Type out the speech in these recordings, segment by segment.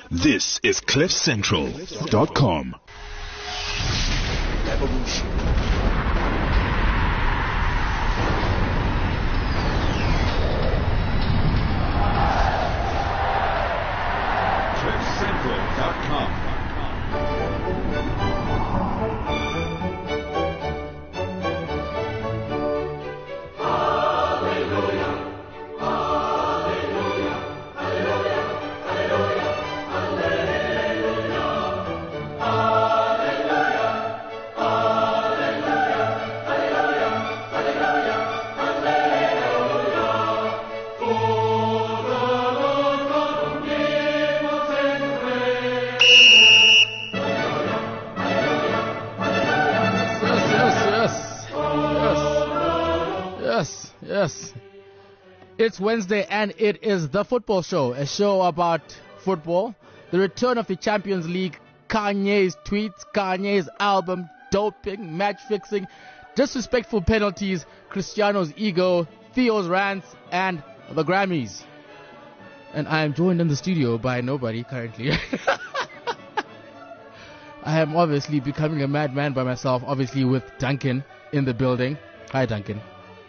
This is CliffCentral.com. Evolution. CliffCentral.com. Yes. It's Wednesday and it is The Football Show, a show about football, the return of the Champions League, Kanye's tweets, Kanye's album, doping, match fixing, disrespectful penalties, Cristiano's ego, Theo's rants, and the Grammys. And I am joined in the studio by nobody currently. I am obviously becoming a madman by myself, obviously with Duncan in the building. Hi, Duncan.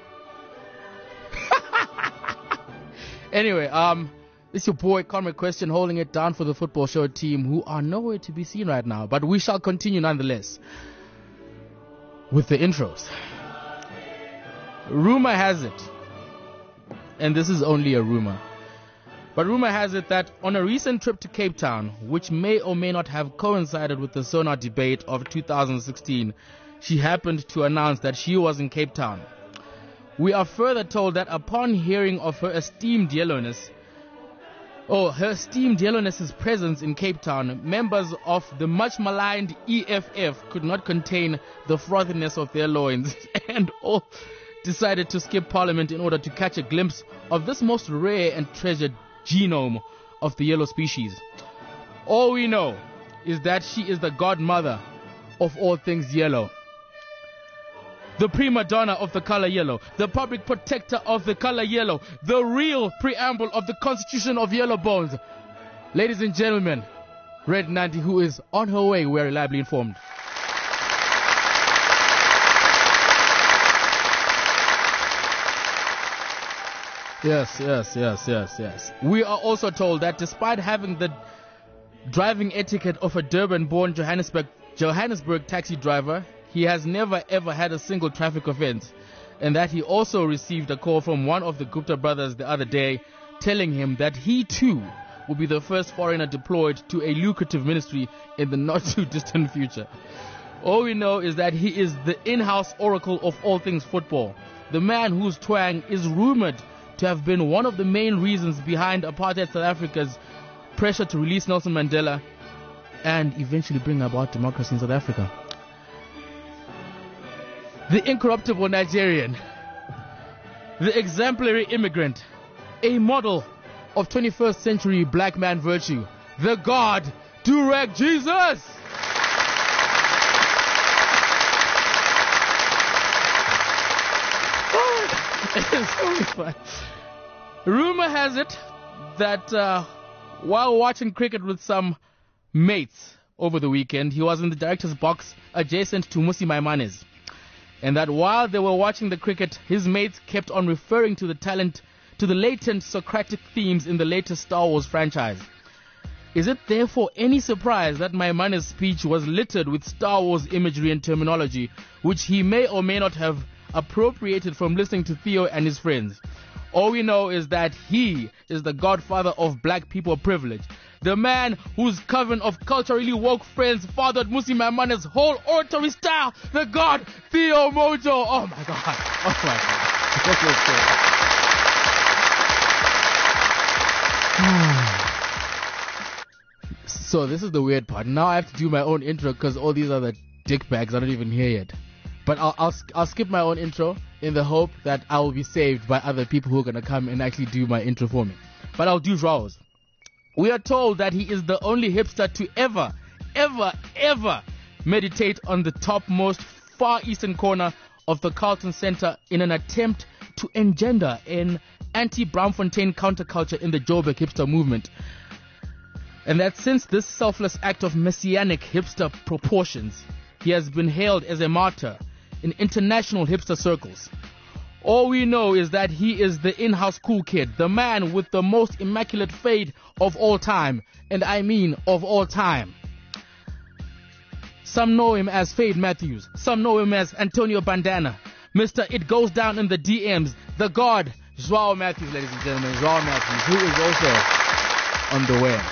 Anyway, it's your boy Conrad Question holding it down for the Football Show team, who are nowhere to be seen right now, but we shall continue nonetheless with the intros. Rumor has it, and this is only a rumor, but rumor has it that on a recent trip to Cape Town, which may or may not have coincided with the Sonar debate of 2016, she happened to announce that she was in Cape Town. We are further told that upon hearing of her esteemed yellowness's presence in Cape Town, members of the much maligned EFF could not contain the frothiness of their loins and all decided to skip Parliament in order to catch a glimpse of this most rare and treasured genome of the yellow species. All we know is that she is the godmother of all things yellow. The prima donna of the color yellow, the public protector of the color yellow, the real preamble of the Constitution of Yellow Bones. Ladies and gentlemen, Red Nandi, who is on her way, we are reliably informed. Yes. We are also told that despite having the driving etiquette of a Durban-born Johannesburg taxi driver, he has never ever had a single traffic offense, and that he also received a call from one of the Gupta brothers the other day telling him that he too will be the first foreigner deployed to a lucrative ministry in the not too distant future. All we know is that he is the in-house oracle of all things football, the man whose twang is rumored to have been one of the main reasons behind apartheid South Africa's pressure to release Nelson Mandela and eventually bring about democracy in South Africa. The incorruptible Nigerian, the exemplary immigrant, a model of 21st century black man virtue, the God, Durag Jesus! It's so fun. Rumor has it that while watching cricket with some mates over the weekend, he was in the director's box adjacent to Musi Maimanes. And that while they were watching the cricket, his mates kept on referring to the latent Socratic themes in the latest Star Wars franchise. Is it therefore any surprise that Maimane's speech was littered with Star Wars imagery and terminology, which he may or may not have appropriated from listening to Theo and his friends? All we know is that he is the godfather of black people privilege. The man whose coven of culturally woke friends fathered Musi Maimane's whole oratory style. The God, Theo Mojo. Oh my God. So this is the weird part. Now I have to do my own intro because all these other dickbags are not even here yet. But I'll skip my own intro in the hope that I will be saved by other people who are going to come and actually do my intro for me. But I'll do Rao's. We are told that he is the only hipster to ever meditate on the topmost far eastern corner of the Carlton Center in an attempt to engender an anti-Braamfontein counterculture in the Joburg hipster movement. And that since this selfless act of messianic hipster proportions, he has been hailed as a martyr in international hipster circles. All we know is that he is the in-house cool kid, the man with the most immaculate fade of all time, and I mean of all time. Some know him as Fade Matthews, some know him as Antonio Bandana, Mr. It Goes Down in the DMs, the God, Joao Matthews, ladies and gentlemen, Joao Matthews, who is also on the way.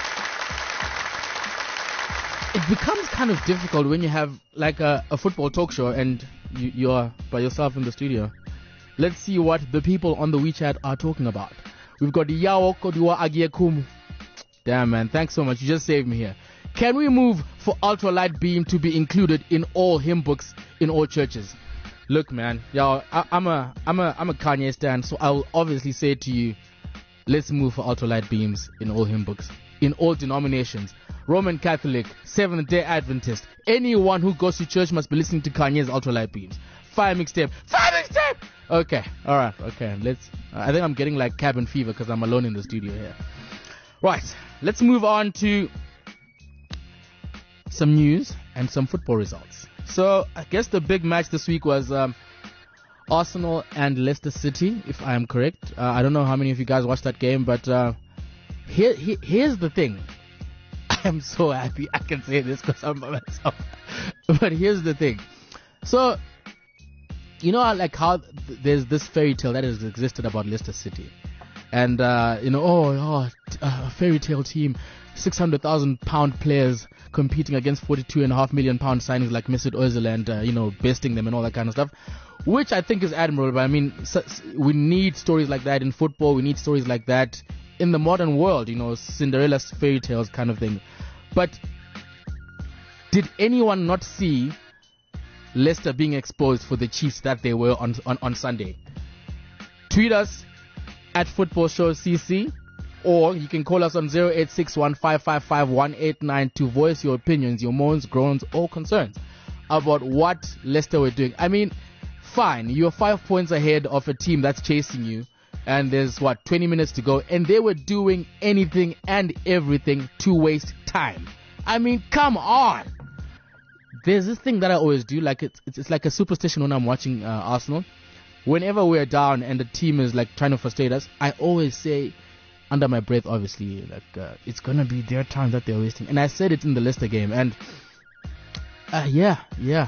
It becomes kind of difficult when you have like a football talk show and you're by yourself in the studio. Let's see what the people on the WeChat are talking about. We've got Yao Kodiwa Agiekum. Damn, man. Thanks so much. You just saved me here. Can we move for ultralight beam to be included in all hymn books in all churches? Look, man. Yao, I'm a Kanye stan, so I'll obviously say to you, let's move for ultralight beams in all hymn books, in all denominations. Roman Catholic, Seventh-day Adventist. Anyone who goes to church must be listening to Kanye's ultralight beams. Fire mixtape. Okay, all right, okay. I think I'm getting like cabin fever because I'm alone in the studio here. Right, let's move on to some news and some football results. So I guess the big match this week was Arsenal and Leicester City, if I am correct. I don't know how many of you guys watched that game, but here's the thing. I am so happy I can say this because I'm by myself. But here's the thing. So, you know, like how there's this fairy tale that has existed about Leicester City. And, a fairy tale team, £600,000 players competing against £42.5 million signings like Mesut Ozil and, besting them and all that kind of stuff. Which I think is admirable. But I mean, we need stories like that in football. We need stories like that in the modern world, Cinderella's fairy tales kind of thing. But did anyone not see Leicester being exposed for the Chiefs that they were on Sunday? Tweet us at Football Show CC, or you can call us on 0861555189 to voice your opinions, your moans, groans, or concerns about what Leicester were doing. I mean, fine, you're 5 points ahead of a team that's chasing you, and there's 20 minutes to go, and they were doing anything and everything to waste time. I mean, come on. There's this thing that I always do, like it's like a superstition when I'm watching Arsenal. Whenever we're down and the team is like trying to frustrate us, I always say, under my breath, obviously, like it's gonna be their time that they're wasting. And I said it in the Leicester game, and yeah,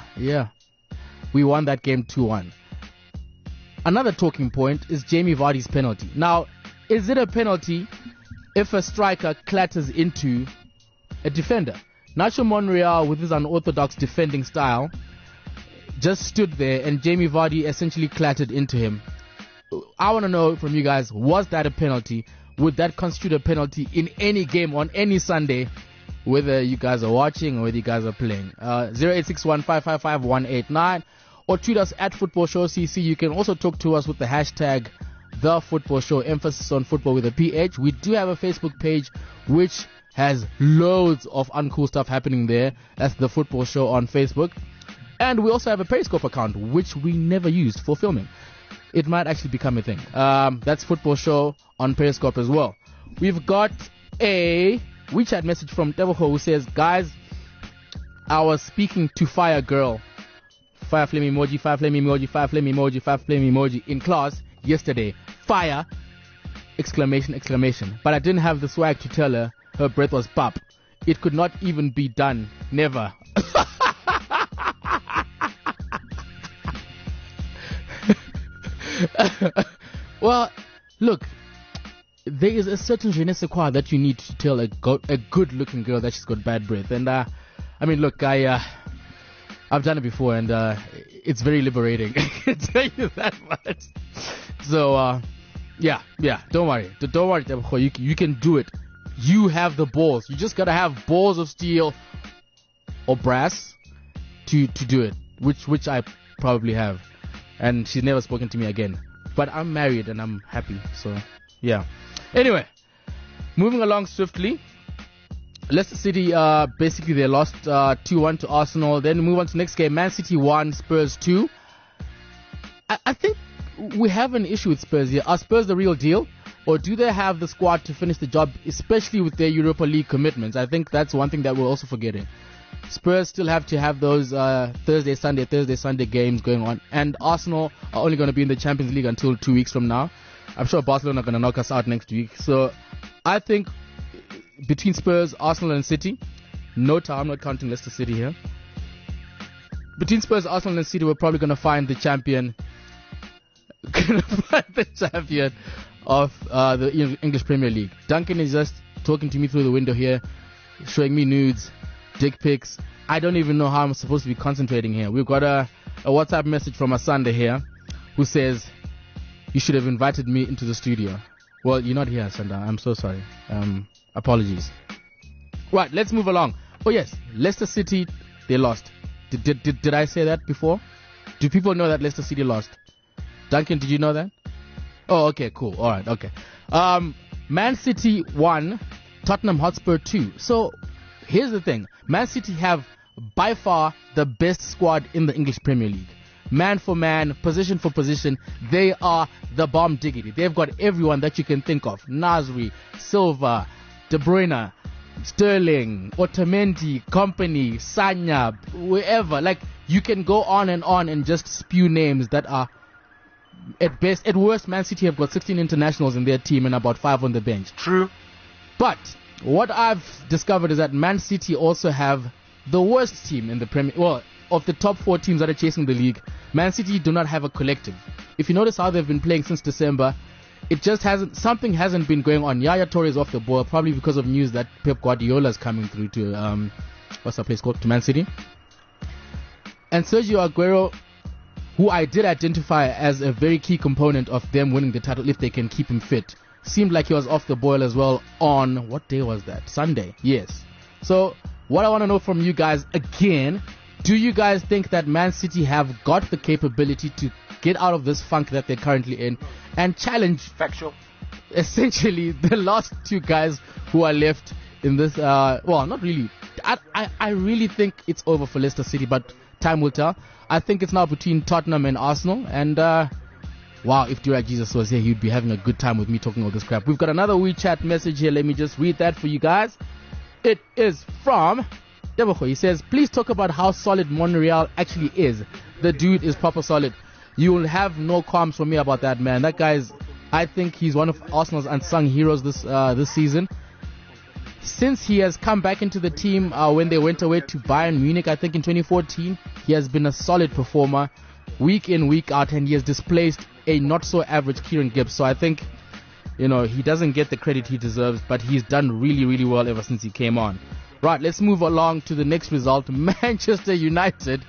we won that game 2-1. Another talking point is Jamie Vardy's penalty. Now, is it a penalty if a striker clatters into a defender? Nacho Monreal, with his unorthodox defending style, just stood there and Jamie Vardy essentially clattered into him. I want to know from you guys, was that a penalty? Would that constitute a penalty in any game on any Sunday, whether you guys are watching or whether you guys are playing? 0861555189. Or tweet us at Football Show CC. You can also talk to us with the hashtag The Football Show, emphasis on football with a PH. We do have a Facebook page which has loads of uncool stuff happening there. That's The Football Show on Facebook. And we also have a Periscope account which we never used for filming. It might actually become a thing. That's Football Show on Periscope as well. We've got a WeChat message from Devilho who says, guys, I was speaking to Fire Girl. Fire flame emoji, fire flame emoji, fire flame emoji, fire flame emoji in class yesterday. Fire! Exclamation, exclamation. But I didn't have the swag to tell her her breath was pop. It could not even be done. Never. Well, look, there is a certain je ne sais quoi that you need to tell a good looking girl that she's got bad breath. And I mean, look, I've done it before, and it's very liberating. I can tell you that much. So, yeah, don't worry. Don't worry, you can do it. You have the balls. You just gotta have balls of steel or brass to do it, which I probably have. And she's never spoken to me again. But I'm married and I'm happy. So, yeah. Anyway, moving along swiftly. Leicester City, basically they lost 2-1 to Arsenal. Then move on to the next game. Man City 1, Spurs 2. I think we have an issue with Spurs here. Are Spurs the real deal? Or do they have the squad to finish the job, especially with their Europa League commitments? I think that's one thing that we're also forgetting. Spurs still have to have those Thursday, Sunday games going on. And Arsenal are only going to be in the Champions League until 2 weeks from now. I'm sure Barcelona are going to knock us out next week. So I think between Spurs, Arsenal and City, I'm not counting Leicester City here. Between Spurs, Arsenal and City, we're probably going to find the champion. Of the English Premier League. Duncan is just talking to me through the window here, showing me nudes, dick pics. I don't even know how I'm supposed to be concentrating here. We've got a WhatsApp message from Asanda here who says, you should have invited me into the studio. Well, you're not here, Asanda. I'm so sorry. Apologies. Right, let's move along. Oh yes, Leicester City, they lost. Did I say that before? Do people know that Leicester City lost? Duncan, did you know that? Oh, okay, cool. All right, okay. Man City 1, Tottenham Hotspur 2. So, here's the thing. Man City have by far the best squad in the English Premier League. Man for man, position for position, they are the bomb diggity. They've got everyone that you can think of. Nasri, Silva, De Bruyne, Sterling, Otamendi, Kompany, Sanya, whoever. Like, you can go on and just spew names that are at worst, Man City have got 16 internationals in their team and about 5 on the bench. True. But what I've discovered is that Man City also have the worst team in the Premier. Well, of the top 4 teams that are chasing the league, Man City do not have a collective. If you notice how they've been playing since December, something hasn't been going on. Yaya Toure is off the ball, probably because of news that Pep Guardiola is coming through to what's that place called, to Man City. And Sergio Aguero, who I did identify as a very key component of them winning the title if they can keep him fit, seemed like he was off the boil as well on, what day was that? Sunday, yes. So, what I want to know from you guys again, do you guys think that Man City have got the capability to get out of this funk that they're currently in and challenge Factual. essentially the last 2 guys who are left in this, well, not really. I really think it's over for Leicester City, but time will tell. I think it's now between Tottenham and Arsenal. And, wow, if Dirac Jesus was here, he'd be having a good time with me talking all this crap. We've got another WeChat message here. Let me just read that for you guys. It is from Deboho. He says, please talk about how solid Monreal actually is. The dude is proper solid. You will have no qualms from me about that, man. That guy's, I think he's one of Arsenal's unsung heroes this season. Since he has come back into the team when they went away to Bayern Munich, I think in 2014, he has been a solid performer week in, week out, and he has displaced a not-so-average Kieran Gibbs. So I think, he doesn't get the credit he deserves, but he's done really, really well ever since he came on. Right, let's move along to the next result. Manchester United.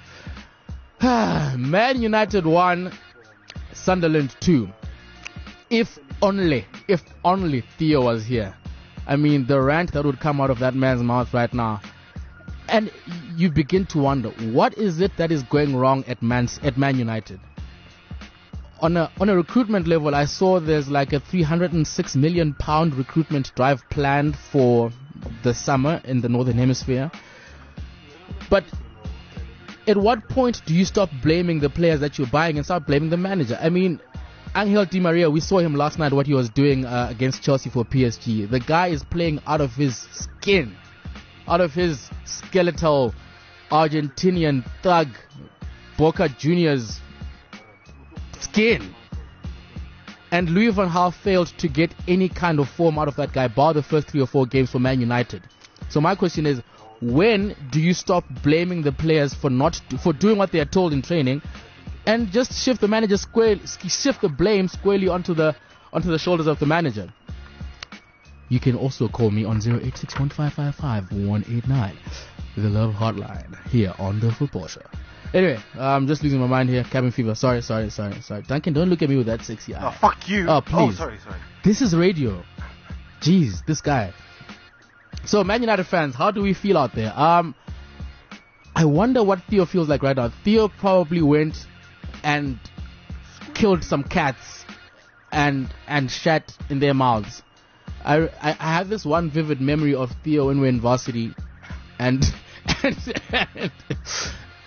Man United 1, Sunderland 2. If only Theo was here. I mean, the rant that would come out of that man's mouth right now. And you begin to wonder, what is it that is going wrong at Man United? On a recruitment level, I saw there's like a £306 million recruitment drive planned for the summer in the Northern Hemisphere. But at what point do you stop blaming the players that you're buying and start blaming the manager? I mean, Angel Di Maria, we saw him last night, what he was doing against Chelsea for PSG. The guy is playing out of his skin, out of his skeletal Argentinian thug Boca Juniors skin. And Louis van Gaal failed to get any kind of form out of that guy, bar the first 3 or 4 games for Man United. So my question is, when do you stop blaming the players for doing what they are told in training, and just shift the blame squarely onto the shoulders of the manager? You can also call me on 0861555189, the love hotline here on the Football Show. Anyway, I'm just losing my mind here. Cabin fever. Sorry. Duncan, don't look at me with that sexy eye. Oh, fuck you. Oh, please. Oh, sorry. This is radio. Jeez, this guy. So, Man United fans, how do we feel out there? I wonder what Theo feels like right now. Theo probably went and killed some cats and shat in their mouths. I have this one vivid memory of Theo when we were in varsity, and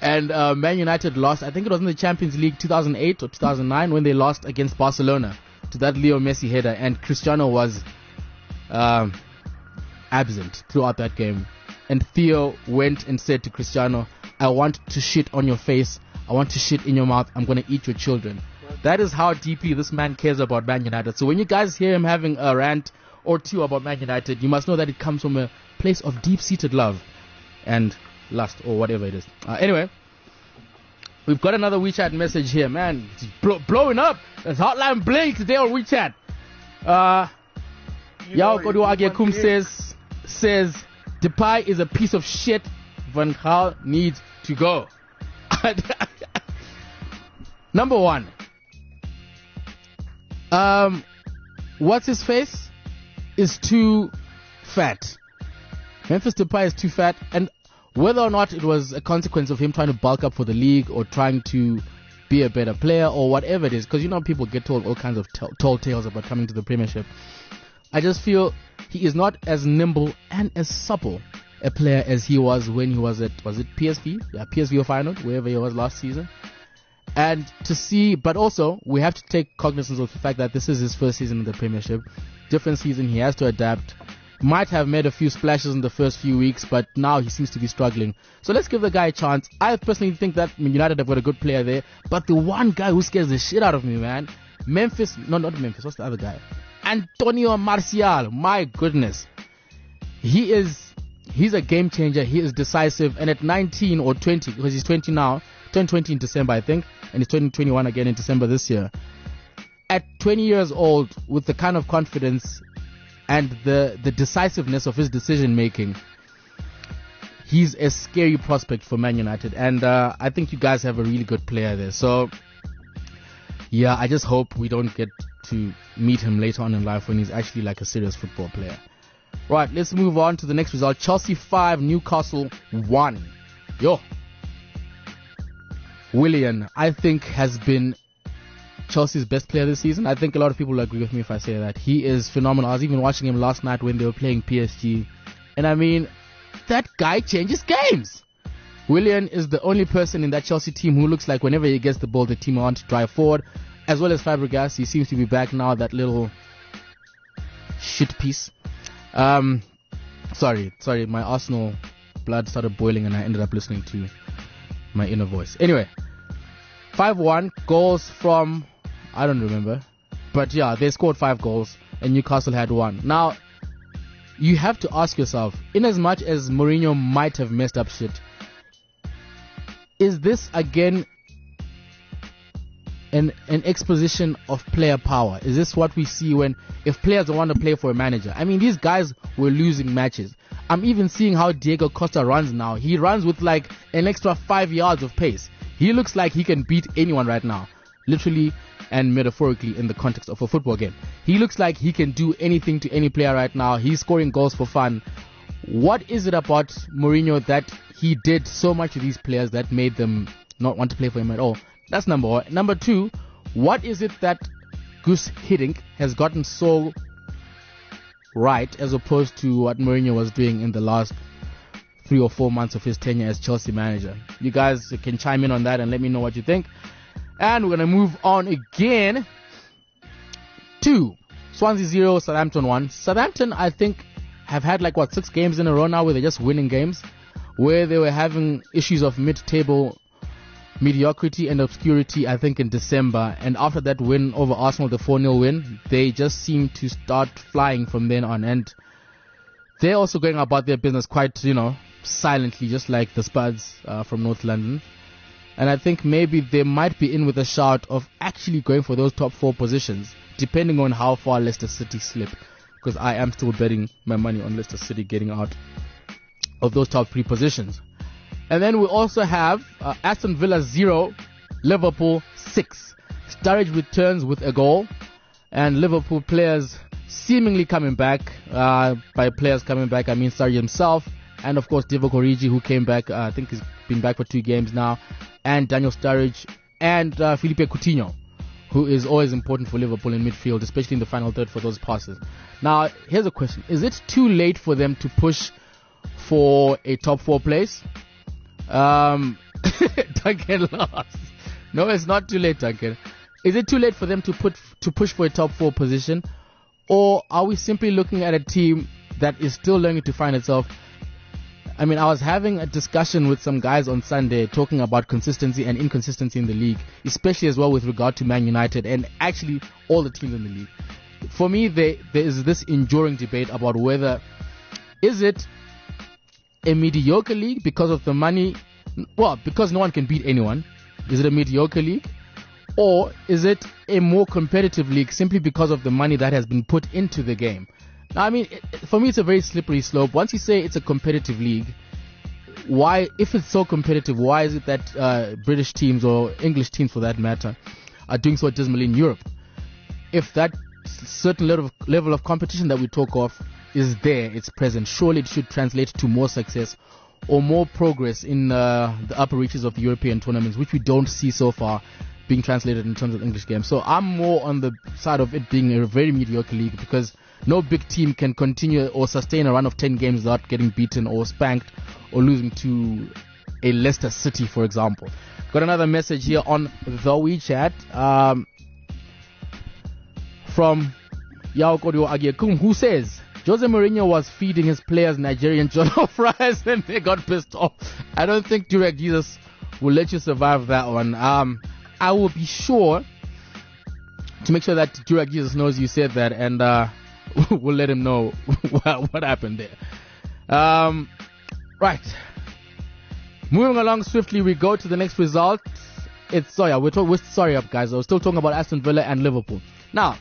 Man United lost. I think it was in the Champions League 2008 or 2009 when they lost against Barcelona. to that Leo Messi header, and Cristiano was absent throughout that game. And Theo went and said to Cristiano, I want to shit on your face. I want to shit in your mouth. I'm going to eat your children. That is how deeply this man cares about Man United. So when you guys hear him having a rant or two about Man United, you must know that it comes from a place of deep-seated love and lust or whatever it is. Anyway, we've got another WeChat message here, man. It's blowing up. There's hotline bling today on WeChat. Yao Koduage Kum says Depay is a piece of shit. Van Gaal needs to go. Number one. What's his face is too fat. Memphis Depay is too fat, and whether or not it was a consequence of him trying to bulk up for the league or trying to be a better player or whatever it is, because you know people get told all kinds of tall tales about coming to the Premiership. I just feel he is not as nimble and as supple a player as he was when he was at, was it PSV? Yeah, PSV or Feyenoord, wherever he was last season. And to see, but also we have to take cognizance of the fact that this is his first season in the Premiership. Different season, he has to adapt. Might have made a few splashes in the first few weeks, but now he seems to be struggling. So let's give the guy a chance. I personally think that United have got a good player there, but the one guy who scares the shit out of me, man, not Memphis, what's the other guy? Antonio Martial, my goodness. He's a game changer, he is decisive, and at 19 or 20, because he's 20 now, turned 20 in December, I think, and he's turning 21 again in December this year. At 20 years old, with the kind of confidence and the decisiveness of his decision making, he's a scary prospect for Man United, and I think you guys have a really good player there. So yeah, I just hope we don't get to meet him later on in life when he's actually like a serious football player. Right, let's move on to the next result. Chelsea 5, Newcastle 1. Willian, I think, has been Chelsea's best player this season. I think a lot of people will agree with me if I say that. He is phenomenal. I was even watching him last night when they were playing PSG. And I mean, that guy changes games. Willian is the only person in that Chelsea team who looks like whenever he gets the ball, the team wants to drive forward. As well as Fabregas. He seems to be back now, that little shit piece. Sorry, my Arsenal blood started boiling and I ended up listening to my inner voice. Anyway, 5-1, goals from, I don't remember, but yeah, they scored 5 goals and Newcastle had 1. Now, you have to ask yourself, in as much as Mourinho might have messed up shit, is this again an exposition of player power? Is this what we see if players don't want to play for a manager? I mean, these guys were losing matches. I'm even seeing how Diego Costa runs now. He runs with like an extra 5 yards of pace. He looks like he can beat anyone right now, literally and metaphorically in the context of a football game. He looks like he can do anything to any player right now. He's scoring goals for fun. What is it about Mourinho that he did so much to these players that made them not want to play for him at all? That's number one. Number two, what is it that Guus Hiddink has gotten so right as opposed to what Mourinho was doing in the last 3 or 4 months of his tenure as Chelsea manager? You guys can chime in on that and let me know what you think. And we're going to move on again to Swansea 0, Southampton 1. Southampton, I think, have had 6 games in a row now where they're just winning games, where they were having issues of mid-table mediocrity and obscurity, I think, in December. And after that win over Arsenal, the 4-0 win, they just seem to start flying from then on. And they're also going about their business quite, silently, just like the Spuds from North London. And I think maybe they might be in with a shout of actually going for those top 4 positions, depending on how far Leicester City slip. Because I am still betting my money on Leicester City getting out of those top 3 positions. And then we also have Aston Villa 0, Liverpool 6. Sturridge returns with a goal, and Liverpool players seemingly coming back. By players coming back, I mean Sturridge himself, and of course Divock Origi, who came back. I think he's been back for 2 games now, and Daniel Sturridge and Philippe Coutinho, who is always important for Liverpool in midfield, especially in the final third for those passes. Now, here's a question: is it too late for them to push for a top 4 place? Duncan lost. No, it's not too late, Duncan. Is it too late for them to push for a top 4 position? Or are we simply looking at a team that is still learning to find itself? I mean, I was having a discussion with some guys on Sunday talking about consistency and inconsistency in the league, especially as well with regard to Man United and actually all the teams in the league. For me, there is this enduring debate about whether is it a mediocre league because of the money, well, because no one can beat anyone. Is it a mediocre league? Or is it a more competitive league simply because of the money that has been put into the game? Now, I mean, for me, it's a very slippery slope. Once you say it's a competitive league, why, if it's so competitive, why is it that British teams or English teams, for that matter, are doing so dismally in Europe? If that certain level of competition that we talk of is there, it's present, surely it should translate to more success or more progress in the upper reaches of the European tournaments, which we don't see so far being translated in terms of English games. So I'm more on the side of it being a very mediocre league, because no big team can continue or sustain a run of 10 games without getting beaten or spanked or losing to a Leicester City, for example. Got another message here on the WeChat from Yao Kodio Agiekum, who says Jose Mourinho was feeding his players Nigerian jollof rice and they got pissed off. I don't think Durek Jesus will let you survive that one. I will be sure to make sure that Durek Jesus knows you said that, and we'll let him know what happened there. Right. Moving along swiftly, we go to the next result. We're sorry up, guys. I was still talking about Aston Villa and Liverpool. Now,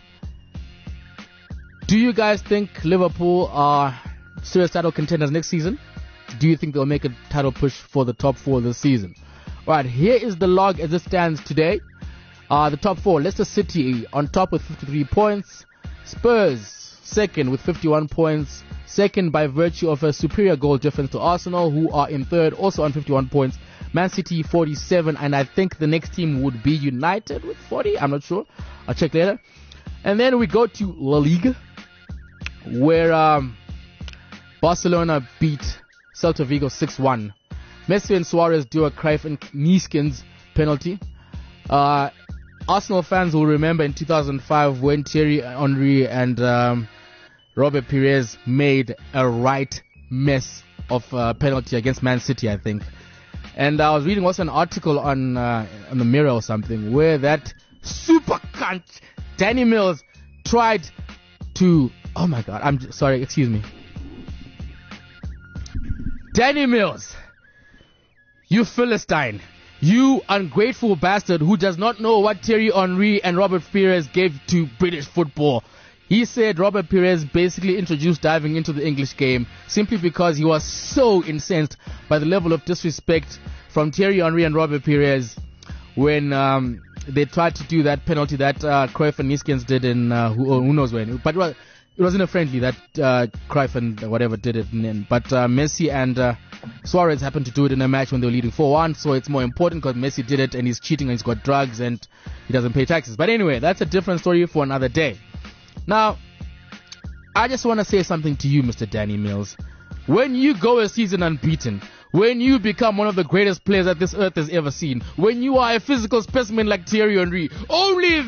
do you guys think Liverpool are serious title contenders next season? Do you think they'll make a title push for the top 4 this season? Right, here is the log as it stands today. The top 4, Leicester City on top with 53 points. Spurs second with 51 points. Second by virtue of a superior goal difference to Arsenal, who are in third also on 51 points. Man City 47, and I think the next team would be United with 40. I'm not sure. I'll check later. And then we go to La Liga, where Barcelona beat Celta Vigo 6-1. Messi and Suarez do a Cruyff and Neeskens penalty. Arsenal fans will remember in 2005 when Thierry Henry and Robert Pires made a right mess of penalty against Man City, I think. And I was reading also an article on the Mirror or something where that super cunt Danny Mills tried to... Oh my God, I'm sorry, excuse me. Danny Mills, you Philistine, you ungrateful bastard who does not know what Thierry Henry and Robert Pires gave to British football. He said Robert Pires basically introduced diving into the English game simply because he was so incensed by the level of disrespect from Thierry Henry and Robert Pires when they tried to do that penalty that Cruyff and Neeskens did in who knows when. But it wasn't a friendly that Cruyff and whatever did it in. But Messi and Suarez happened to do it in a match when they were leading 4-1, so it's more important because Messi did it and he's cheating and he's got drugs and he doesn't pay taxes. But anyway, that's a different story for another day. Now, I just want to say something to you, Mr. Danny Mills. When you go a season unbeaten, when you become one of the greatest players that this earth has ever seen, when you are a physical specimen like Thierry Henry, only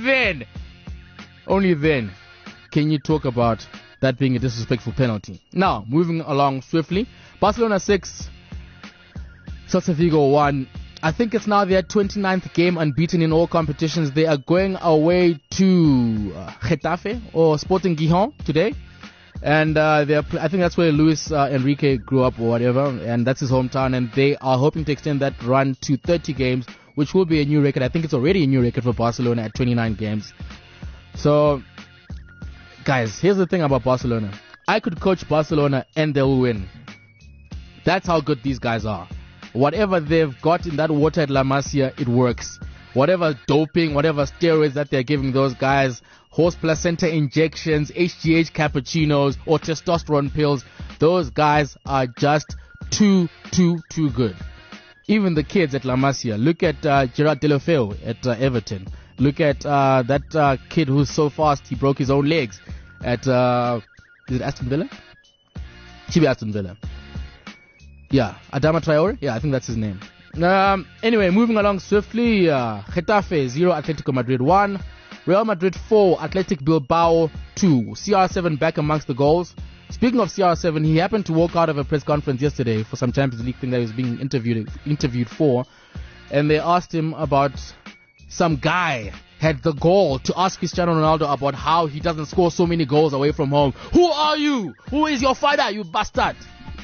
then can you talk about that being a disrespectful penalty. Now, moving along swiftly, Barcelona 6, Celta Vigo 1. I think it's now their 29th game unbeaten in all competitions. They are going away to Getafe or Sporting Gijon today. And I think that's where Luis Enrique grew up or whatever, and that's his hometown. And they are hoping to extend that run to 30 games, which will be a new record. I think it's already a new record for Barcelona at 29 games. So, guys, here's the thing about Barcelona. I could coach Barcelona and they'll win. That's how good these guys are. Whatever they've got in that water at La Masia, it works. Whatever doping, whatever steroids that they're giving those guys, horse placenta injections, HGH cappuccinos, or testosterone pills, those guys are just too good. Even the kids at La Masia. Look at Gerard Deulofeu at Everton. Look at that kid who's so fast he broke his own legs at is it Aston Villa? Should be Aston Villa. Yeah, Adama Traore? Yeah, I think that's his name. Anyway, moving along swiftly. Getafe 0, Atletico Madrid 1. Real Madrid 4, Athletic Bilbao 2. CR7 back amongst the goals. Speaking of CR7, he happened to walk out of a press conference yesterday for some Champions League thing that he was being interviewed for. And they asked him about some guy had the gall to ask Cristiano Ronaldo about how he doesn't score so many goals away from home. Who are you? Who is your father, you bastard?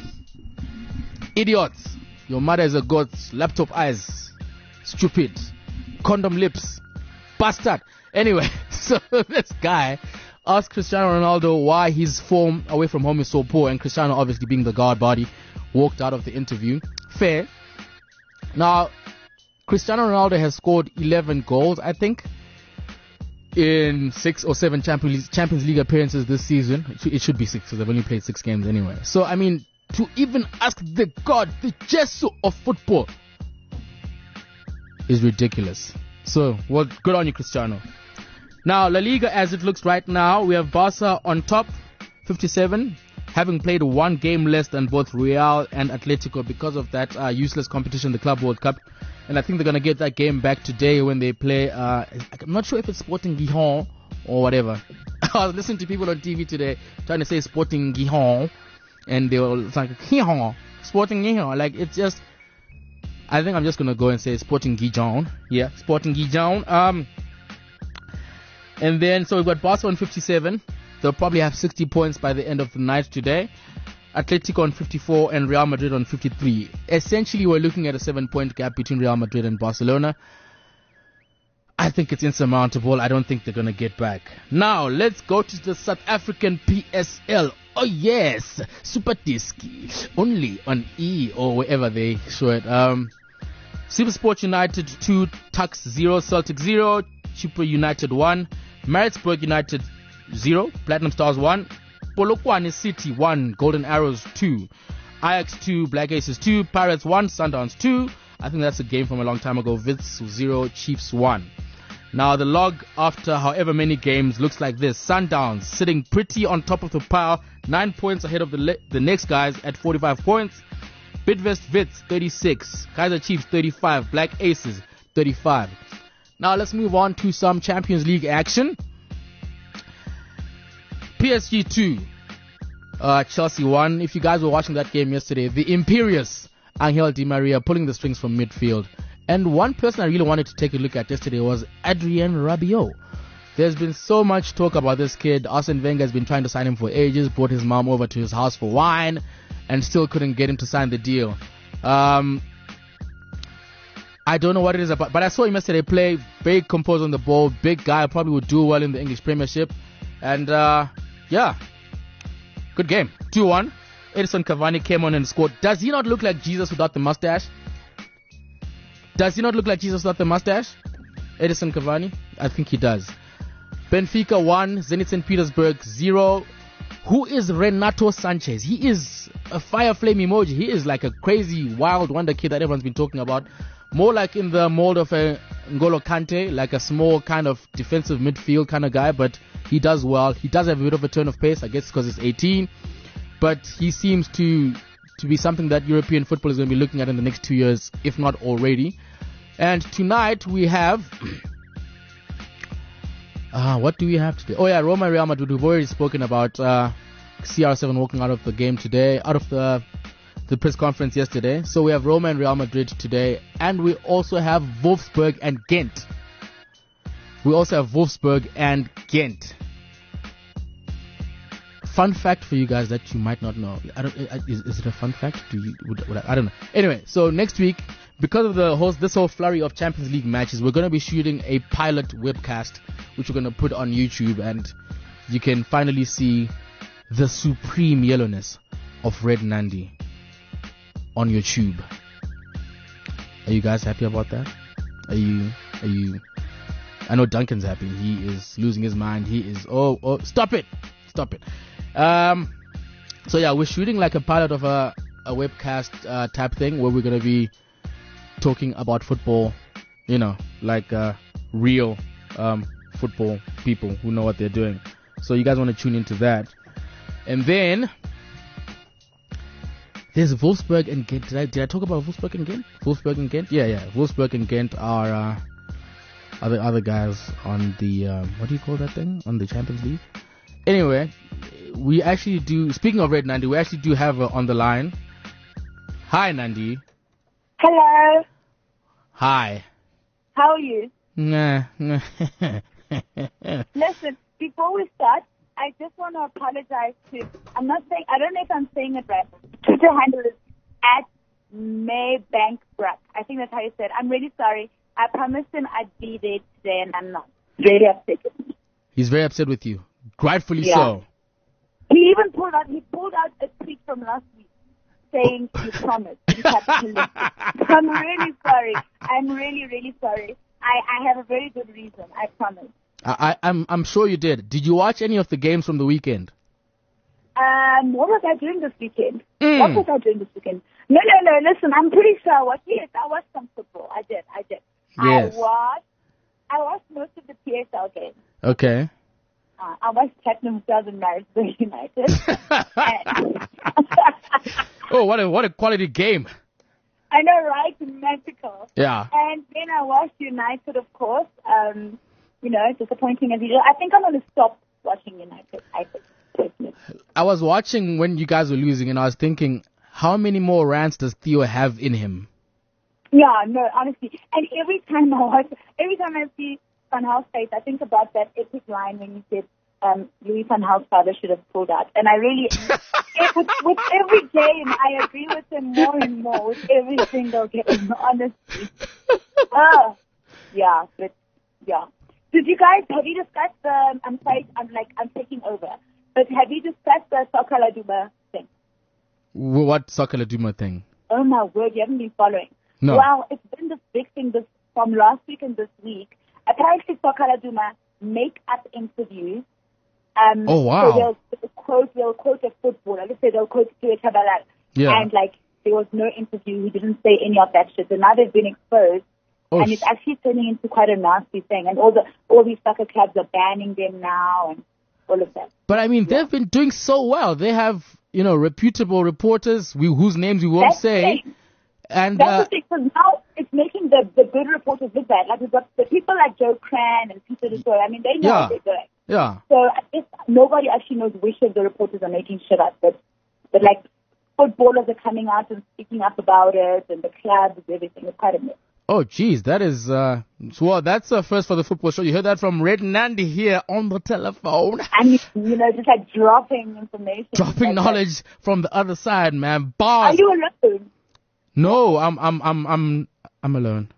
Idiots. Your mother is a goat. Laptop eyes. Stupid. Condom lips. Bastard. Anyway, so this guy asked Cristiano Ronaldo why his form away from home is so poor, and Cristiano, obviously being the guard body, walked out of the interview. Fair. Now, Cristiano Ronaldo has scored 11 goals, I think, in 6 or 7 Champions League appearances this season. It should be 6 because they've only played 6 games anyway. So, I mean, to even ask the god, the Jesus of football, is ridiculous. So, well, good on you, Cristiano. Now, La Liga, as it looks right now, we have Barca on top, 57, having played 1 game less than both Real and Atletico because of that useless competition, the Club World Cup. And I think they're going to get that game back today when they play, I'm not sure if it's Sporting Gijon or whatever. I was listening to people on TV today trying to say Sporting Gijon, and they were like, Gijon, Sporting Gijon. Like, it's just, I think I'm just going to go and say Sporting Gijon. Yeah, Sporting Gijon. And then, so we've got Barca on 57. They'll probably have 60 points by the end of the night today. Atletico on 54 and Real Madrid on 53. Essentially, we're looking at a 7-point gap between Real Madrid and Barcelona. I think it's insurmountable. I don't think they're going to get back. Now, let's go to the South African PSL. Oh, yes. Super Disky. Only on E or wherever they show it. SuperSport United 2, Tuks 0, Celtic 0, Chipre United 1, Maritzburg United 0, Platinum Stars 1, Polokwane City 1, Golden Arrows 2, Ajax 2, Black Aces 2, Pirates 1, Sundowns 2. I think that's a game from a long time ago. Wits 0, Chiefs 1. Now the log after however many games looks like this. Sundowns sitting pretty on top of the pile, 9 points ahead of the next guys at 45 points. Bidvest Wits 36, Kaizer Chiefs 35, Black Aces 35. Now let's move on to some Champions League action. PSG 2, Chelsea 1. If you guys were watching that game yesterday, the imperious Angel Di Maria pulling the strings from midfield. And one person I really wanted to take a look at yesterday was Adrien Rabiot. There's been so much talk about this kid. Arsene Wenger has been trying to sign him for ages, brought his mom over to his house for wine, and still couldn't get him to sign the deal. I don't know what it is about, but I saw him yesterday play, very composed on the ball, big guy, probably would do well in the English Premiership. And yeah, good game. 2-1. Edison Cavani came on and scored. Does he not look like Jesus without the mustache? Does he not look like Jesus without the mustache? Edison Cavani? I think he does. Benfica 1, Zenit St. Petersburg 0. Who is Renato Sanchez? He is a fire flame emoji. He is like a crazy, wild wonder kid that everyone's been talking about. More like in the mold of a N'Golo Kante, like a small kind of defensive midfield kind of guy, but he does well. He does have a bit of a turn of pace, I guess because he's 18, but he seems to be something that European football is going to be looking at in the next 2 years, if not already. And tonight we have what do we have today? Oh yeah, Roma and Real Madrid. We've already spoken about CR7 walking out of the game today, out of the press conference yesterday. So we have Roma and Real Madrid today, and we also have Wolfsburg and Ghent. Fun fact for you guys that you might not know. Is it a fun fact? I don't know. Anyway, so next week, because of this whole flurry of Champions League matches, we're going to be shooting a pilot webcast, which we're going to put on YouTube, and you can finally see the supreme yellowness of Red Nandi on your tube. Are you guys happy about that? Are you? I know Duncan's happy. He is losing his mind. He is, stop it. So yeah, we're shooting like a pilot of a webcast type thing where we're going to be talking about football, like real football people who know what they're doing. So you guys want to tune into that. And then There's Wolfsburg and Ghent. Did I talk about Wolfsburg and Ghent? Wolfsburg and Ghent? Yeah. Wolfsburg and Ghent are the other guys on the, what do you call that thing? On the Champions League? Anyway, we actually do, speaking of Red Nandi, we actually do have her on the line. Hi, Nandi. Hello. Hi. How are you? Nah. Listen, before we start, I just want to apologize to, I don't know if I'm saying it right. Twitter handle is @Maybankbruck. I think that's how you said it. I'm really sorry. I promised him I'd be there today, and I'm not. Really upset with me. He's very upset with you. Rightfully Yeah. so. He even pulled out a tweet from last week saying you promised. You had to listen. I'm really sorry. I'm really, really sorry. I have a very good reason. I promise. I'm sure you did. Did you watch any of the games from the weekend? What was I doing this weekend? What was I doing this weekend? No. Listen, I'm pretty sure I watched some football. I did. Yes. I watched most of the PSL games. Okay. I watched Tottenham Southern Marysville United. Oh, what a quality game. I know, right? Magical. Yeah. And then I watched United, of course. Disappointing as usual. I think I'm going to stop watching United. I was watching when you guys were losing, and I was thinking, how many more rants does Theo have in him? Yeah, no, honestly. And every time I see Van Gaal's face, I think about that epic line when he said, Louis van Gaal's father should have pulled out. And I really, with every game, I agree with him more and more with every single game, honestly. Yeah. Have you discussed I'm taking over, but have you discussed the Soccer Laduma thing? What Soccer Laduma thing? Oh my word, you haven't been following. No. Well, it's been this big thing from last week and this week. Apparently, Soccer Laduma make up interviews. Oh, wow. So they'll quote a footballer. Let's say they'll quote Stuart Tabalat. Yeah. And there was no interview. He didn't say any of that shit. And now they've been exposed. Oh, and it's actually turning into quite a nasty thing. And all these soccer clubs are banning them now and all of that. But I mean, they've been doing so well. They have, reputable reporters whose names we won't say. And that's the thing, because now it's making the good reporters look bad. Like, we've got the people like Joe Cran and Peter DeSoy. I mean, they know what they're doing. Yeah. So I guess nobody actually knows which of the reporters are making shit up. But footballers are coming out and speaking up about it, and the clubs, everything. It's quite a mess. Oh, geez, that is, that's a first for the football show. You heard that from Red Nandi here on the telephone. I mean, just dropping information. Dropping knowledge from the other side, man. Bars. Are you alone? No, I'm alone.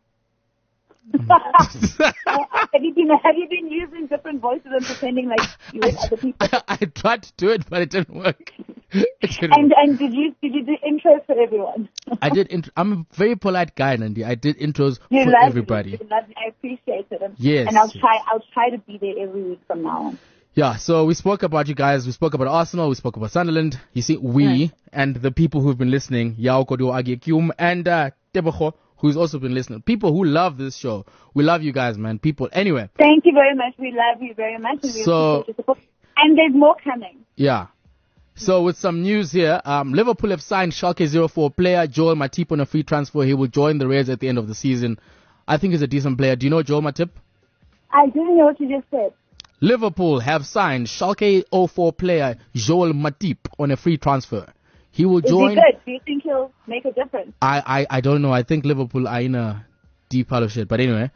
Have you been using different voices and pretending like you with other people? I tried to do it, but it didn't work. And did you do intros for everyone? I did. I'm a very polite guy, Nandi. I did intros for everybody. I appreciate it. Yes. And I'll try to be there every week from now on. Yeah, so we spoke about you guys. We spoke about Arsenal. We spoke about Sunderland. You see, and the people who've been listening, Yao Kodo Agyekyum and Tebogo, who's also been listening. People who love this show. We love you guys, man. People. Anyway. Thank you very much. We love you very much. And we appreciate your support. And there's more coming. Yeah. So with some news here, Liverpool have signed Schalke 04 player Joel Matip on a free transfer. He will join the Reds at the end of the season. I think he's a decent player. Do you know Joel Matip? I didn't know what you just said. Liverpool have signed Schalke 04 player Joel Matip on a free transfer. He will join. Is he good? Do you think he'll make a difference? I don't know. I think Liverpool are in a deep pile of shit. But anyway,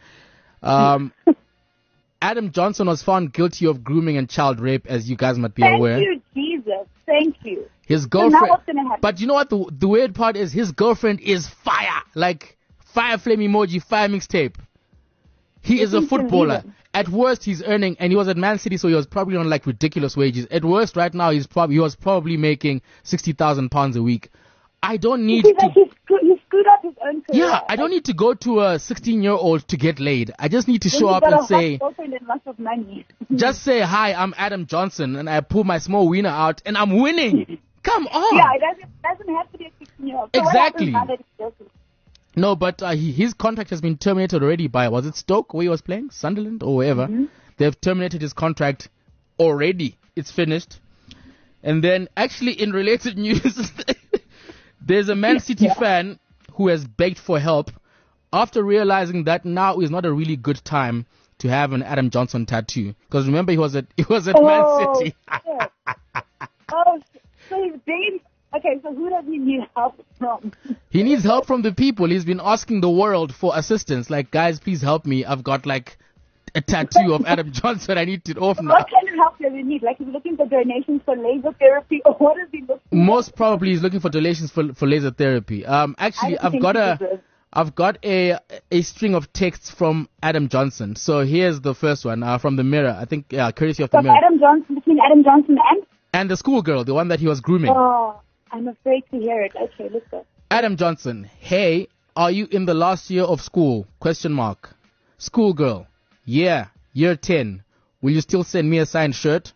Adam Johnson was found guilty of grooming and child rape, as you guys might be aware. Thank you, Jesus. Thank you. His girlfriend. So now what's gonna happen? But you know what? The weird part is his girlfriend is fire. Like fire flame emoji, fire mixtape. He is a footballer. At worst, he's earning, and he was at Man City, so he was probably on like ridiculous wages. At worst, right now, he was probably making £60,000 a week. I don't need to. He screwed up his own career. Yeah, I don't need to go to a 16-year-old to get laid. I just need to show up and say, lots of money. just say, hi, I'm Adam Johnson, and I pull my small wiener out, and I'm winning. Come on. Yeah, it doesn't have to be a 16-year-old. So exactly. No, but his contract has been terminated already by, was it Stoke where he was playing? Sunderland or wherever. Mm-hmm. They've terminated his contract already. It's finished. And then, actually, in related news, There's a Man City fan who has begged for help after realizing that now is not a really good time to have an Adam Johnson tattoo. Because remember, he was at Man City. Shit. Oh, so he's being... Okay, so who does he need help from? He needs help from the people. He's been asking the world for assistance. Like, guys, please help me. I've got like a tattoo of Adam Johnson. I need it off now. What kind of help does he need? Like, he's looking for donations for laser therapy, or what is he looking for? Most probably he's looking for donations for laser therapy. Actually, I've got a string of texts from Adam Johnson. So here's the first one from the Mirror. I think courtesy of the From Mirror. Adam Johnson, between Adam Johnson And the schoolgirl, the one that he was grooming. Oh, I'm afraid to hear it. Okay, let's go. Adam Johnson, hey, are you in the last year of school? Question mark. Schoolgirl, yeah, year 10. Will you still send me a signed shirt?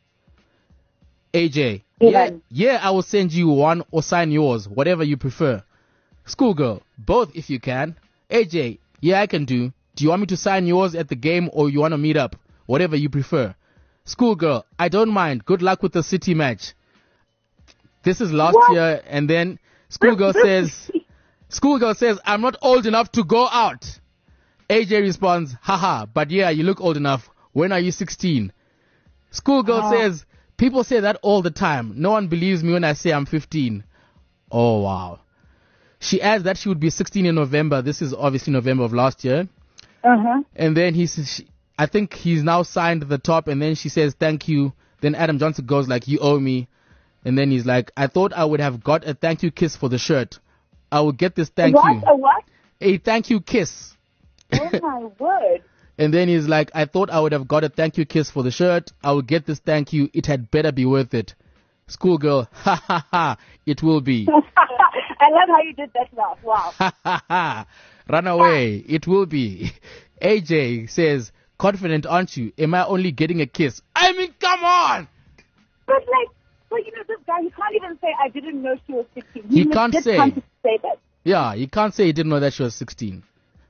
AJ, yeah, I will send you one or sign yours, whatever you prefer. Schoolgirl, both if you can. AJ, yeah, I can do. Do you want me to sign yours at the game or you want to meet up? Whatever you prefer. Schoolgirl, I don't mind. Good luck with the City match. This is last year, and then Schoolgirl says, I'm not old enough to go out. AJ responds, haha, but yeah, you look old enough. When are you 16? Schoolgirl says, people say that all the time. No one believes me when I say I'm 15. Oh, wow. She adds that she would be 16 in November. This is obviously November of last year. And then I think he's now signed the top, and then she says, thank you. Then Adam Johnson goes like, you owe me. And then he's like, I thought I would have got a thank you kiss for the shirt. I will get this thank you. A what? A thank you kiss. Oh, my word. And then he's like, I thought I would have got a thank you kiss for the shirt. I will get this thank you. It had better be worth it. Schoolgirl, ha ha ha, it will be. I love how you did that laugh. Wow. Ha ha ha, run away. It will be. AJ says, confident, aren't you? Am I only getting a kiss? I mean, come on. But like, well, you know, this guy, he can't even say, I didn't know she was 16. He can't say. Can't say that. Yeah, he can't say he didn't know that she was 16.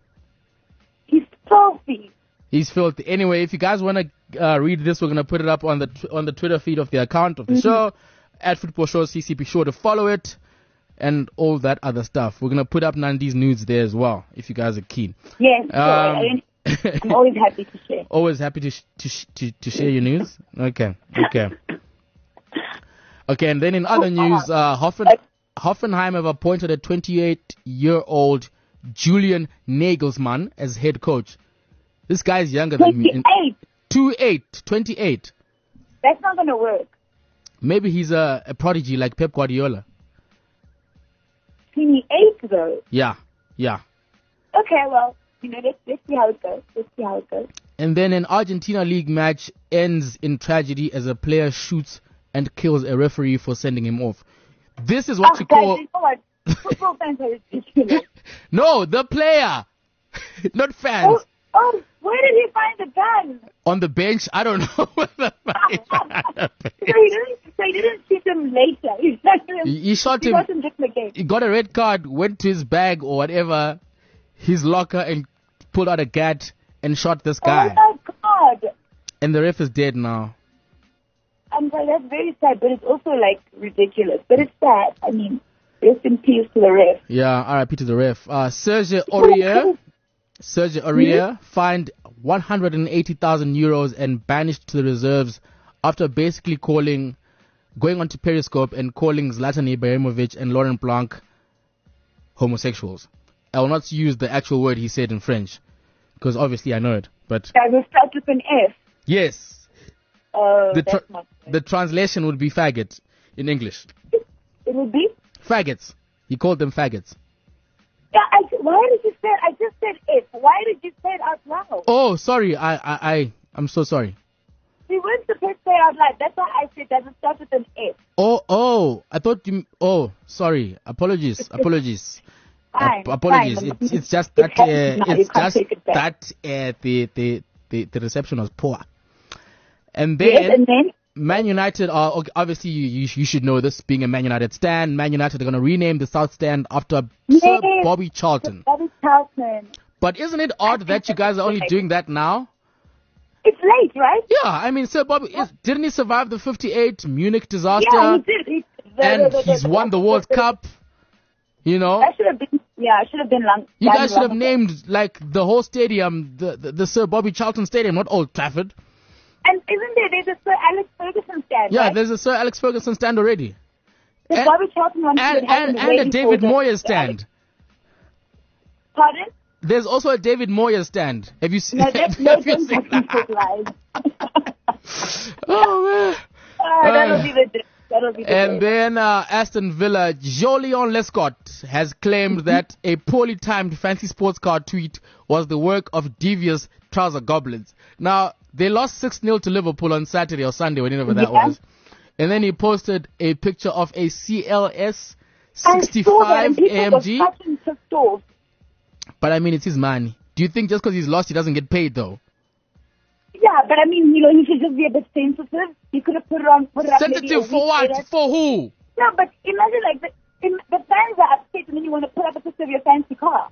He's filthy. He's filthy. Anyway, if you guys want to read this, we're going to put it up on the Twitter feed of the account of the show, at Football Show CC. Be sure to follow it and all that other stuff. We're going to put up Nandi's nudes there as well, if you guys are keen. Yes, I'm always happy to share. Always happy to share your news? Okay. Okay, and then in other news, Hoffenheim have appointed a 28-year-old Julian Nagelsmann as head coach. This guy's younger than me. 28. That's not going to work. Maybe he's a prodigy like Pep Guardiola. 28 though? Yeah. Okay, well, you know, let's see how it goes. And then an Argentina League match ends in tragedy as a player shoots and kills a referee for sending him off. This is what you call... Guys, you know what? Football fans are ridiculous. No, the player. Not fans. Oh, where did he find the gun? On the bench? I don't know. So he didn't shoot him later. He shot him. Wasn't just the game. He got a red card, went to his bag or whatever, his locker, and pulled out a gat and shot this guy. Oh my God. And the ref is dead now. I'm sorry, that's very sad, but it's also like ridiculous. But it's sad. I mean, rest in peace to the ref. Yeah, R.I.P. to the ref. Serge Aurier fined 180,000 euros and banished to the reserves after basically going onto Periscope and calling Zlatan Ibrahimovic and Laurent Blanc homosexuals. I will not use the actual word he said in French, because obviously I know it. But I will start with an F. Yes. The translation would be faggot in English. It would be? Faggots. He called them faggots. Yeah, why did you say, I just said F. Why did you say it out loud? Oh, sorry. I'm so sorry. We weren't supposed to say it out loud. That's why I said doesn't start with an F. Oh, I thought you, sorry. Apologies. Fine, apologies. fine. It's just that, it's just that the reception was poor. And then Man United are, obviously you should know this, being a Man United stan. Man United are going to rename the South Stand after Sir Bobby Charlton. But isn't it odd that you guys are only doing that now? It's late, right? Yeah, I mean, Sir Bobby, didn't he survive the 58 Munich disaster? Yeah, he did. And he's won the World Cup. You know? That should have been, should have been long. You guys should have named, like, the whole stadium, the Sir Bobby Charlton Stadium, not Old Trafford. And isn't there's a Sir Alex Ferguson stand, Yeah, right? there's a Sir Alex Ferguson stand already. The Bobby Charlton one should have And a David Moyes stand. Pardon? There's also a David Moyes stand. Have you seen No, that? no, Have you don't seen fucking that? lies. Oh, man. That'll be the And day. then Aston Villa, Jolion Lescott has claimed that a poorly timed fancy sports car tweet was the work of devious trouser goblins. Now, they lost 6-0 to Liverpool on Saturday or Sunday, whenever that was. And then he posted a picture of a CLS 65 AMG. But I mean, it's his money. Do you think just because he's lost, he doesn't get paid though? Yeah, but I mean, he should just be a bit sensitive. He could have put it up. Sensitive for what? For who? No, but imagine the fans are upset and then you want to put up a picture of your fancy car.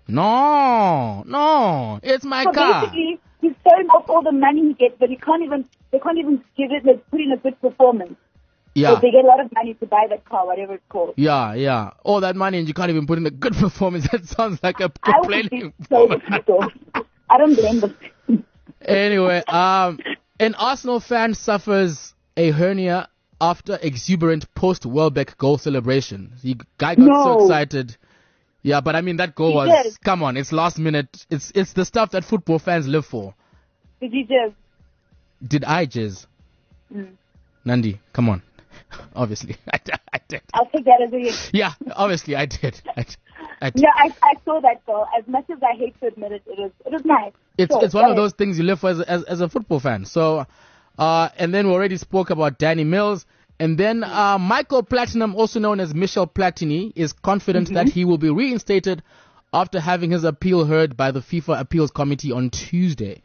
No, it's my so car. Basically, he's throwing off all the money he gets, but they can't even give it, like, put in a good performance. Yeah. So they get a lot of money to buy that car, whatever it's called. Yeah. All that money and you can't even put in a good performance. That sounds like a I would complaining be so performance. pissed off. I don't blame them. Anyway, an Arsenal fan suffers a hernia after exuberant post-Welbeck goal celebration. The guy got so excited. Yeah, but I mean, that goal was, come on, it's last minute. It's the stuff that football fans live for. Did you just? Did I jizz? Nandi, come on. Obviously, I did. I'll take that as a yes. Yeah, obviously, I did. I did. No, I saw that goal. As much as I hate to admit it, it was nice. It's one of those things you live for as a football fan. So, and then we already spoke about Danny Mills. And then Michael Platinum, also known as Michel Platini, is confident that he will be reinstated after having his appeal heard by the FIFA Appeals Committee on Tuesday.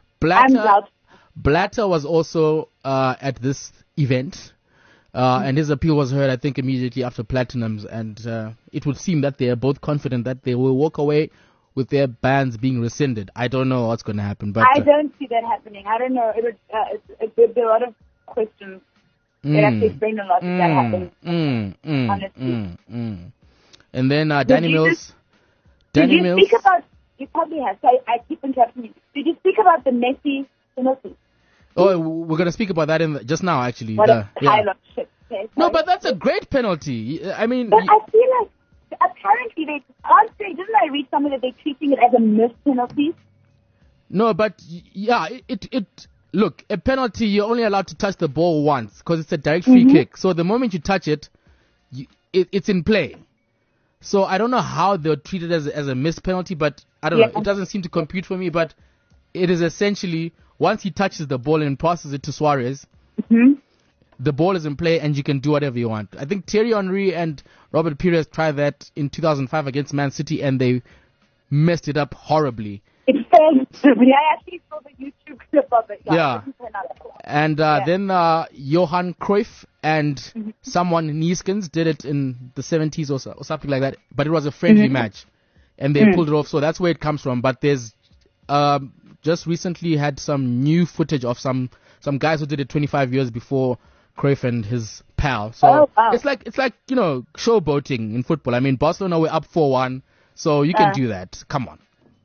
Blatter was also at this event. And his appeal was heard, I think, immediately after Platinum's. And it would seem that they are both confident that they will walk away with their bans being rescinded. I don't know what's going to happen. But I don't see that happening. I don't know. There are a lot of questions. They have to explain a lot if that happens. Honestly. And then Danny Mills. Speak about, you probably have, so I keep interrupting you. Did you speak about the Messi penalty? Oh, we're going to speak about that just now, actually. What a pile of shit. Okay, no, but that's a great penalty. I mean... But I feel like, apparently, didn't I read somewhere that they're treating it as a missed penalty? No, but, yeah, look, a penalty, you're only allowed to touch the ball once, because it's a direct free kick. So the moment you touch it, it's in play. So I don't know how they'll treat it as a missed penalty, but I don't know. It doesn't seem to compute for me, but it is essentially... Once he touches the ball and passes it to Suarez, the ball is in play and you can do whatever you want. I think Thierry Henry and Robert Pires tried that in 2005 against Man City and they messed it up horribly. It failed to me. I actually saw the YouTube clip of it. Yeah. And then Johan Cruyff and someone Nieskens did it in the 70s or something like that. But it was a friendly match and they pulled it off. So that's where it comes from. But there's... just recently had some new footage of some guys who did it 25 years before Cruyff and his pal. So it's like showboating in football. I mean, Barcelona were up 4-1, so you can do that. Come on.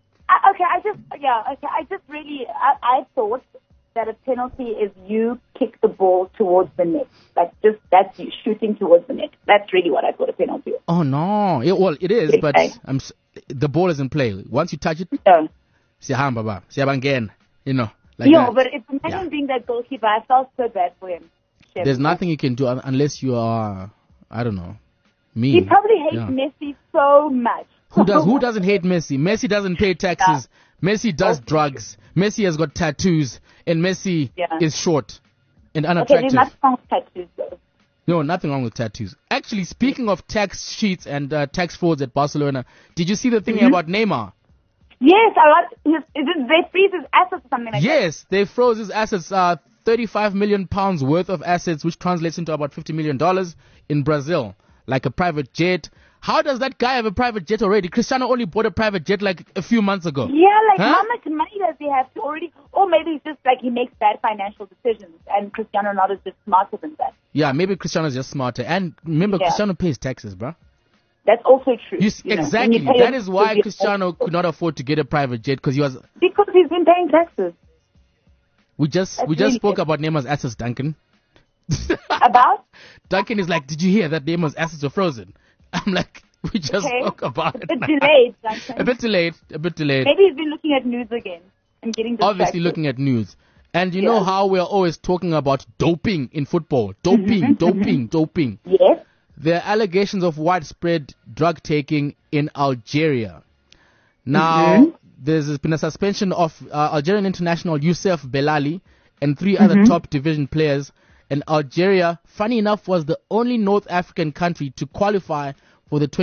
I thought that a penalty is you kick the ball towards the net. That's you shooting towards the net. That's really what I thought a penalty was. Oh no. It is, but the ball is in play. Once you touch it. Siyabangena, like that. But if imagine being that goalkeeper, I felt so bad for him. There's nothing you can do unless you are, I don't know, me. He probably hates Messi so much. Who doesn't hate Messi? Messi doesn't pay taxes. Messi does drugs. Messi has got tattoos, and Messi is short and unattractive. Okay, there's nothing wrong with tattoos, though. No, nothing wrong with tattoos. Actually, speaking of tax sheets and tax frauds at Barcelona, did you see the thing about Neymar? Yes, they freeze his assets or something like that. Yes, they froze his assets, 35 million pounds worth of assets, which translates into about $50 million in Brazil, like a private jet. How does that guy have a private jet already? Cristiano only bought a private jet like a few months ago. Yeah, how much money does he have to already? Or maybe it's just like he makes bad financial decisions and Cristiano Ronaldo is just smarter than that. Yeah, maybe Cristiano's just smarter. And remember, Cristiano pays taxes, bro. That's also true. You, you know, exactly. when you pay That a- is why Cristiano could not afford to get a private jet because he was. Because he's been paying taxes. We just really spoke it. about Neymar's assets, Duncan. About? Duncan is like, did you hear that Neymar's assets are frozen? I'm like, we just Okay. spoke about it. A bit now. delayed, Duncan. A bit delayed. A bit delayed. Maybe he's been looking at news again and getting distracted. Obviously looking at news. And you know Yeah. how we're always talking about doping in football. Doping, doping. Yes. There are allegations of widespread drug taking in Algeria. Now, there's been a suspension of Algerian international Youssef Belali and 3 other top division players. And Algeria, funny enough, was the only North African country to qualify for the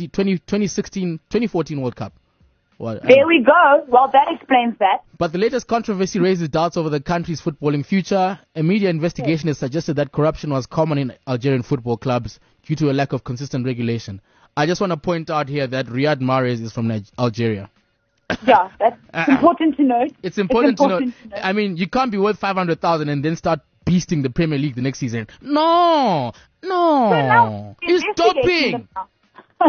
2014 World Cup. Well, There we go. Well, that explains that. but the latest controversy raises doubts over the country's footballing future. A media investigation has suggested that corruption was common in Algerian football clubs due to a lack of consistent regulation. I just want to point out here that Riyad Mahrez is from Algeria. Yeah, that's important to note. It's important to know. I mean, you can't be worth 500,000 and then start beasting the Premier League the next season. No, now it's investigating doping. them now.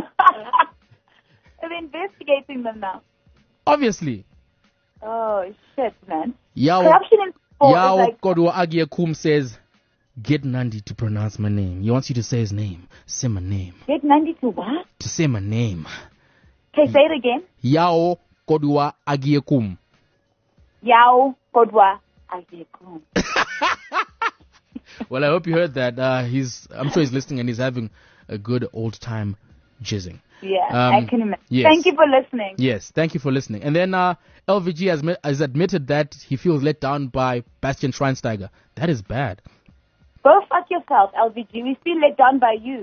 I'm investigating them now. Obviously. Oh, shit, man. Yao Corruption in sport is like... Kodwa Agiakum says, get Nandi to pronounce my name. He wants you to say his name. Say my name. Get Nandi to what? To say my name. Okay, say it again. Yao Kodwa Agiekum. Yao Kodwa Agiekum. Well, I hope you heard that. I'm sure he's listening and he's having a good old time jizzing. Yeah, I can imagine. Yes. Thank you for listening. Yes, thank you for listening. And then LVG has admitted that he feels let down by Bastian Schweinsteiger. That is bad. Go fuck yourself, LVG. We feel let down by you.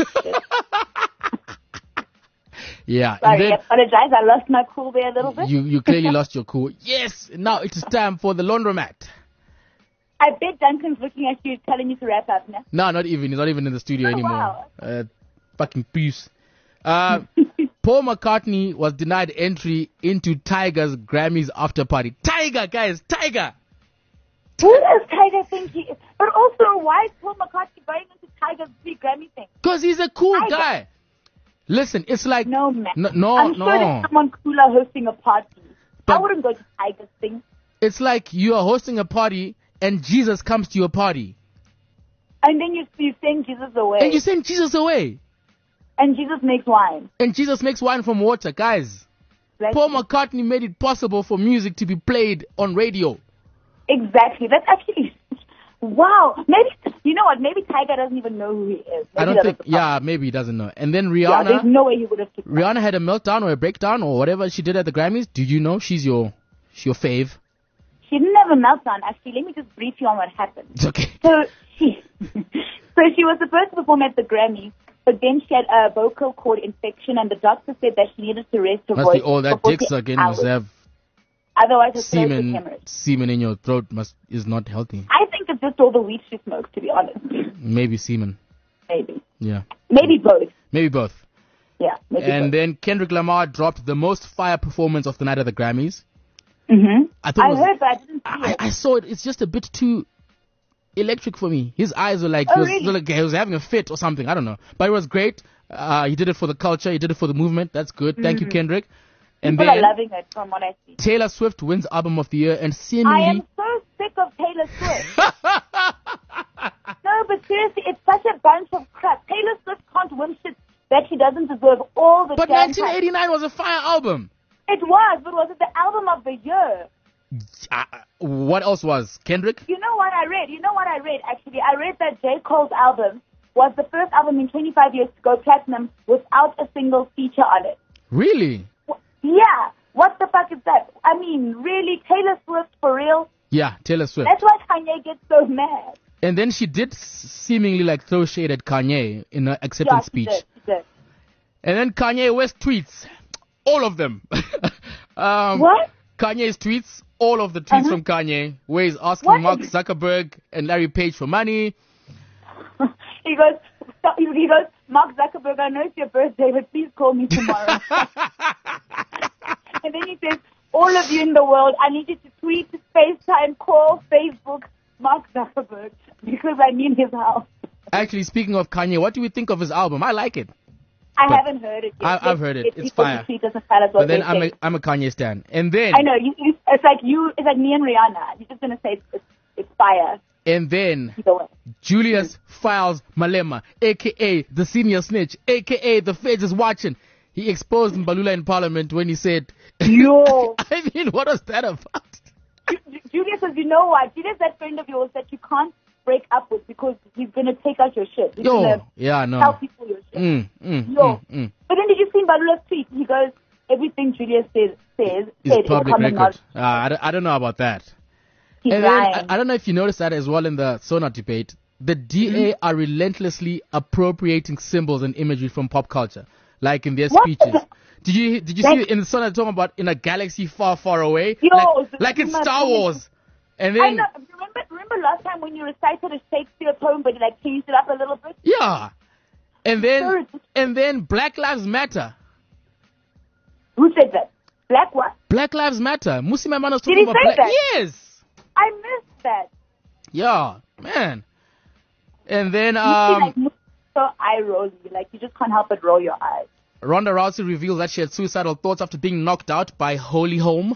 Yeah. Sorry, and I then apologize. I lost my cool there a little bit. you clearly lost your cool. Yes, now it is time for the laundromat. I bet Duncan's looking at you, telling you to wrap up now. No, not even. He's not even in the studio Oh, anymore. wow. Fucking peace. Paul McCartney was denied entry into Tiger's Grammys after party. Tiger, guys, Tiger. Who does Tiger think he is? But also, why is Paul McCartney going into Tiger's big Grammy thing? Because he's a cool Tiger. guy. Listen, it's like... No, man. No, I'm sure there's someone cooler hosting a party. I But- wouldn't go to Tiger's thing. It's like you are hosting a party and Jesus comes to your party. And then you send Jesus away. And you send Jesus away. And Jesus makes wine. And Jesus makes wine from water, guys. Like, Paul McCartney made it possible for music to be played on radio. exactly. That's actually... Wow. Maybe, you know what? Maybe Tiger doesn't even know who he is. I don't Maybe think... that's the problem. Yeah, maybe he doesn't know. And then Yeah, there's Rihanna... no way he would have took that. Rihanna had a meltdown or a breakdown or whatever she did at the Grammys. Do you know she's your fave? She didn't have a meltdown, actually. Let me just brief you on what happened. It's okay. So she was supposed to perform at the Grammys, but then she had a vocal cord infection, and the doctor said that she needed to rest her Must voice be all that for 40 dicks again. hours. Must have Otherwise, her throat would hemorrhage. semen in your throat is not healthy. I think it's just all the weed she smokes, to be honest. Maybe semen. Maybe. Yeah. Maybe both. Maybe both. Yeah, maybe And both. then Kendrick Lamar dropped the most fire performance of the night at the Grammys. Mm-hmm. I thought I it was, heard, but I didn't see it. I saw it. It's just a bit too electric for me. His eyes were like, Oh, he, was, really? like he was having a fit or something. I don't know. But it was great. He did it for the culture. He did it for the movement. That's good. Thank you, Kendrick. And People are then loving it, from what I see. Taylor Swift wins Album of the Year and I seemingly... am so sick of Taylor Swift. No, but seriously, it's such a bunch of crap. Taylor Swift can't win shit that she doesn't deserve all the But damn time. 1989 was a fire album. It was, but was it the album of the year? What else was? Kendrick? You know what I read? Actually? I read that J. Cole's album was the first album in 25 years to go platinum without a single feature on it. Really? Yeah. What the fuck is that? I mean, really? Taylor Swift, for real? Yeah, Taylor Swift. That's why Kanye gets so mad. And then she did seemingly like throw shade at Kanye in her acceptance speech. She did. And then Kanye West tweets. All of them. What? Kanye's tweets, all of the tweets from Kanye, where he's asking What? Mark Zuckerberg and Larry Page for money. He goes, Mark Zuckerberg, I know it's your birthday, but please call me tomorrow. And then he says, all of you in the world, I need you to tweet, FaceTime, call, Facebook, Mark Zuckerberg, because I need his help. Actually, speaking of Kanye, what do we think of his album? I like it. I But haven't heard it yet. I've heard it. If It's people fire. treat us as fat as what But then they say. I'm a Kanye stan. And then I know. It's like me and Rihanna. You're just going to say it's fire. Either way. Julius Files Malema, a.k.a. the senior snitch, a.k.a. the feds is watching. He exposed Mbalula in Parliament when he said, Yo. I mean, what was that about? Julius says, you know what? Julius, that friend of yours that you can't break up with because he's going to take out your shit. He's gonna tell people your shit. But then did you see Mbalula's tweet? He goes, everything Julius says It's public record. I don't know about that. He's And lying. then, I don't know if you noticed that as well in the Sona debate. The DA are relentlessly appropriating symbols and imagery from pop culture, like in their speeches. Did you see in the Sona talking about in a galaxy far, far away? Like it's Star Wars. And then I know. Remember last time when you recited a Shakespeare poem, but you like changed it up a little bit? yeah. And then Black Lives Matter. Who said that? Black what? Black Lives Matter. Musi Maimane was Did talking he about say black. that? Yes. I missed that. Yeah, man. And then So eye-rolly. Like, you just can't help but roll your eyes. Ronda Rousey reveals that she had suicidal thoughts after being knocked out by Holy Home.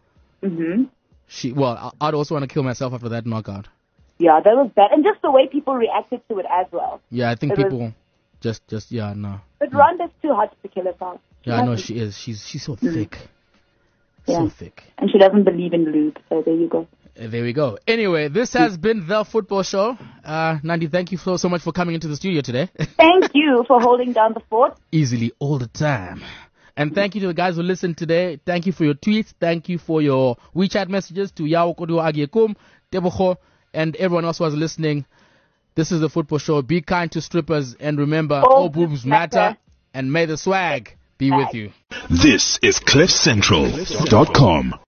I'd also want to kill myself after that knockout. Yeah, that was bad. And just the way people reacted to it as well. Yeah, I think people just no. But Ronda's too hot to kill herself. Yeah, I know she is. She's so thick. So thick. And she doesn't believe in lube, so there you go. There we go. Anyway, this has been The Football Show. Nandi, thank you so much for coming into the studio today. Thank you for holding down the fort. Easily, all the time. And thank you to the guys who listened today. Thank you for your tweets. Thank you for your WeChat messages to Yao Kodio Agiekum, Teboho, and everyone else who was listening. This is The Football Show. Be kind to strippers, and remember, all boobs matter, and may the swag be with you. This is CliffCentral.com.